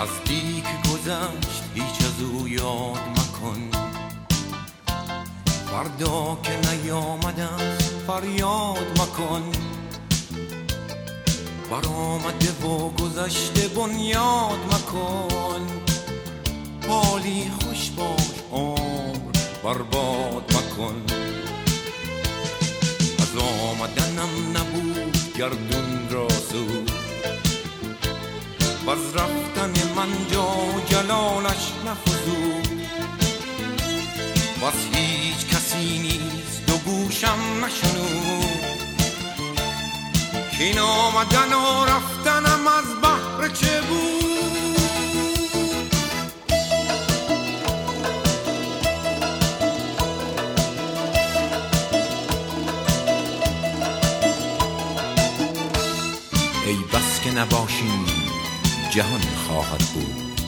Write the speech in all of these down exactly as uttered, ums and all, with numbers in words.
نزدیک گذشت هیچ از او یاد مکن، فردا که نیامده است فریاد مکن. برآمده و گذشته بنیاد مکن، حالی خوش باش عمر برباد مکن. از آمدنم نبود گردون را سود، و از رفتن من جا جلالش نفزود. و از هیچ کسی نیز دو گوشم نشنود، که این آمدن و رفتنم از بحر چه بود. ای بس که نباشیم جهان خواهد بود،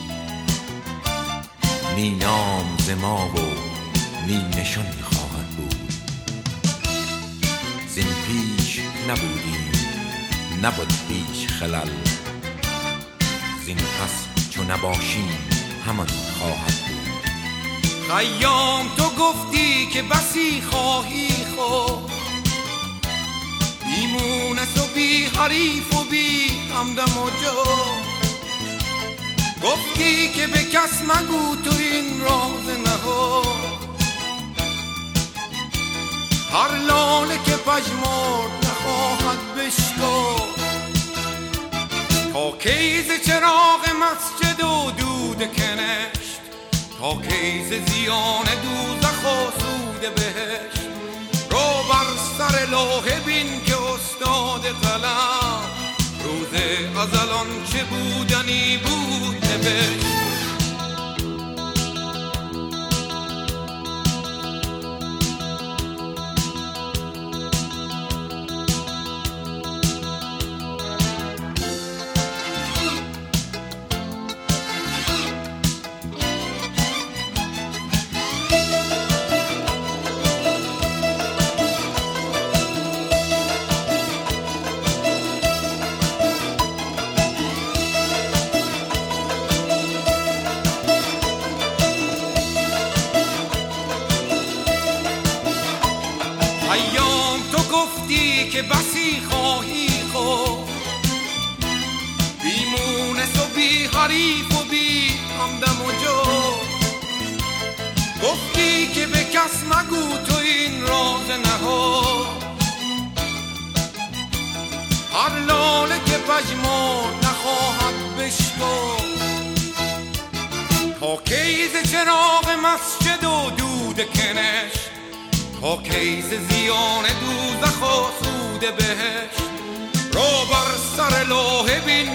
نی نام ز ما و نی نشانی خواهد بود. زین پیش نبودیم نبود هیچ خلل، زین پس چو نباشیم همان خواهد بود. خیام تو گفتی که بسی خواهی خود، بی مونس و بی حریف و بی همدم و جو. گفتی که به کس مگو تو این راز نهفت، هر لاله که پژمرد نخواهد بشکفت. تا کی ز چراغ مسجد و دود کنشت، تا کی ز زیان دوزخ و سود بهشت. رو بر سر لوح بین که استاد قلم، روز ازل آنچه بودنی بود نوشت. ایام تو گفتی که بسی خواهی خود، بی مونس و بی حریف و بی همدم و جو. گفتی که به کس مگو تو این راز نهفت، هر لاله که پژمرد نخواهد بشکفت. تا کی ز چراغ مسجد و دود کنشت، تا کی ز زیان دوزخ و سود بهشت. رو بر سر لوح بین